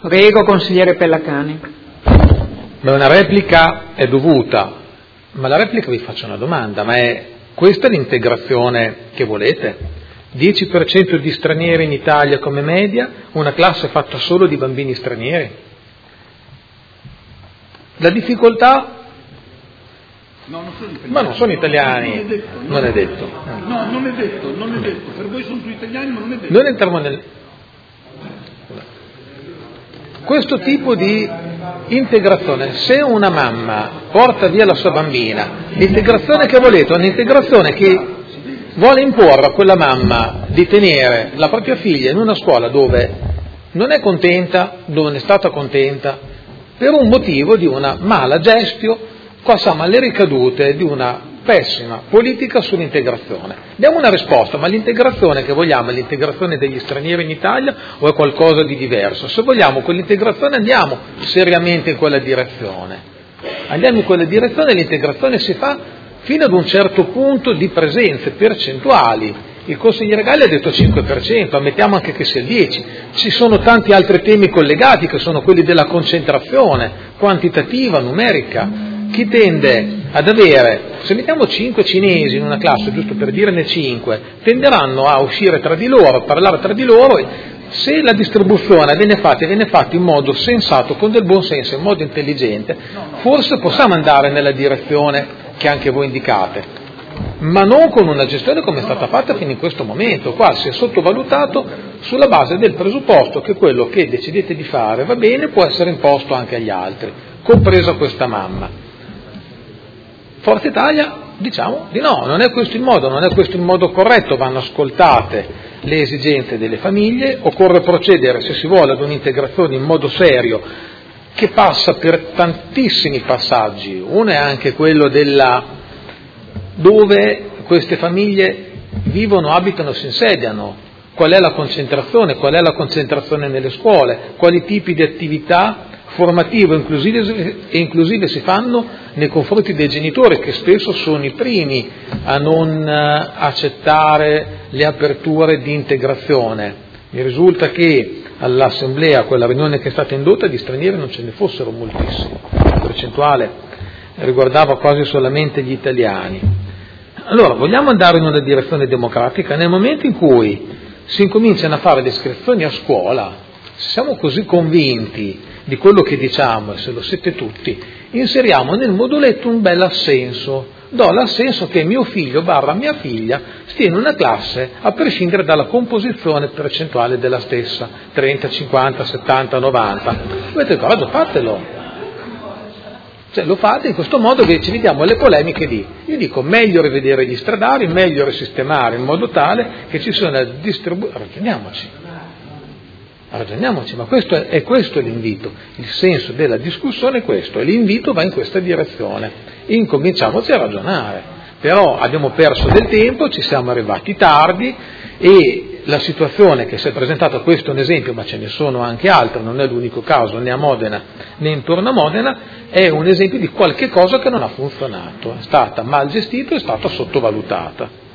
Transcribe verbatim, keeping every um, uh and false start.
Prego, consigliere Pellacani. Beh, una replica è dovuta, ma la replica vi faccio una domanda, ma è questa l'integrazione che volete? dieci per cento di stranieri in Italia come media, una classe fatta solo di bambini stranieri? La difficoltà... No, non sono italiani. Ma non sono italiani, non è detto. Non è detto. No, non è detto, non è detto. Per voi sono tutti italiani, ma non è detto. Noi entriamo nel... Questo tipo di integrazione, se una mamma porta via la sua bambina, l'integrazione che volete è un'integrazione che vuole imporre a quella mamma di tenere la propria figlia in una scuola dove non è contenta, dove non è stata contenta, per un motivo di una mala gestio, qua siamo alle ricadute di una pessima politica sull'integrazione. Diamo una risposta, ma l'integrazione che vogliamo è l'integrazione degli stranieri in Italia o è qualcosa di diverso? Se vogliamo quell'integrazione andiamo seriamente in quella direzione. Andiamo in quella direzione e l'integrazione si fa fino ad un certo punto di presenze percentuali. Il consigliere Galli ha detto cinque per cento, ammettiamo anche che sia il dieci per cento. Ci sono tanti altri temi collegati che sono quelli della concentrazione quantitativa, numerica. Chi tende ad avere, se mettiamo cinque cinesi in una classe, giusto per dirne cinque, tenderanno a uscire tra di loro, a parlare tra di loro, e se la distribuzione viene fatta, viene fatta in modo sensato, con del buon senso, in modo intelligente, forse possiamo andare nella direzione che anche voi indicate, ma non con una gestione come è stata fatta fino in questo momento. Qua si è sottovalutato sulla base del presupposto che quello che decidete di fare va bene, può essere imposto anche agli altri, compresa questa mamma. Forza Italia diciamo di no, non è questo il modo, non è questo il modo corretto, vanno ascoltate le esigenze delle famiglie, occorre procedere, se si vuole, ad un'integrazione in modo serio che passa per tantissimi passaggi. Uno è anche quello della dove queste famiglie vivono, abitano, si insediano, qual è la concentrazione, qual è la concentrazione nelle scuole, quali tipi di attività formative e inclusive, e inclusive si fanno nei confronti dei genitori, che spesso sono i primi a non accettare le aperture di integrazione. Mi risulta che all'assemblea, quella riunione che è stata indotta, di stranieri non ce ne fossero moltissimi, la percentuale riguardava quasi solamente gli italiani. Allora, vogliamo andare in una direzione democratica? Nel momento in cui si incominciano a fare le iscrizioni a scuola, se siamo così convinti di quello che diciamo, e se lo siete tutti, inseriamo nel moduletto un bel assenso. Do l'assenso che mio figlio barra mia figlia stia in una classe a prescindere dalla composizione percentuale della stessa, trenta, cinquanta, settanta, novanta. Avete coraggio, fatelo. Cioè, lo fate in questo modo che ci vediamo le polemiche di, io dico, meglio rivedere gli stradali, meglio risistemare in modo tale che ci sia una distribuzione. Ragioniamoci. Ragioniamoci, ma questo è, è questo l'invito, il senso della discussione è questo, e l'invito va in questa direzione, incominciamoci a ragionare, però abbiamo perso del tempo, ci siamo arrivati tardi e la situazione che si è presentata, questo è un esempio, ma ce ne sono anche altri, non è l'unico caso né a Modena né intorno a Modena, è un esempio di qualche cosa che non ha funzionato, è stata mal gestita, è stata sottovalutata.